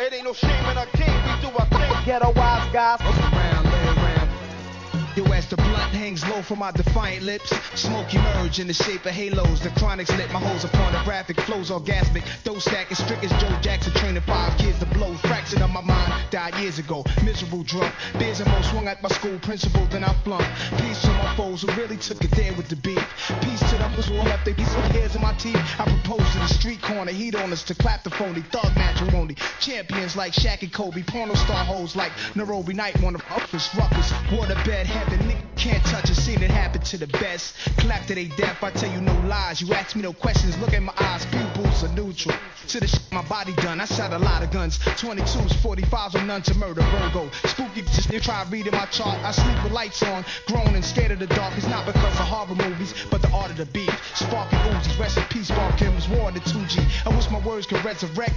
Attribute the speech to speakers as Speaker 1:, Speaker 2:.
Speaker 1: It ain't no shame in our king, we do our thing.
Speaker 2: Ghetto wise guys.
Speaker 3: Around, lay around. Yo, as the blunt hangs low from my defiant lips, smoke emerge in the shape of halos. The chronics lit my hoes upon the graphic flows orgasmic. Those stack as strict as Joe Jackson, training 5 kids to blow. Fraction of my mind died years ago. Miserable drunk. Beers and more swung at my school principal, then I flunked. Peace to my foes who really took it there with the beat. Peace to them who left their piece of hairs in my teeth. I propose to the street corner, heat on us to clap the phony. Thug matrimony. Champions like Shaq and Kobe. Porno star hoes like Nairobi Night. One of uppers, ruckus. Waterbed heaven. Nigga can't touch it. Seen it happen to the best. Clap to they death. I tell you no lies. You ask me no questions. Look at my eyes. Pupils are neutral. To the shit my body done. I shot a lot of guns. 22s, 45s, and none to murder. Virgo. Spooky just try reading my chart. I sleep with lights on. Grown and scared of the dark. It's not because of horror movies, but the art of the beat. Sparking Uzis. Rest in peace, Bob Kim was war in the 2G. I wish my words could resurrect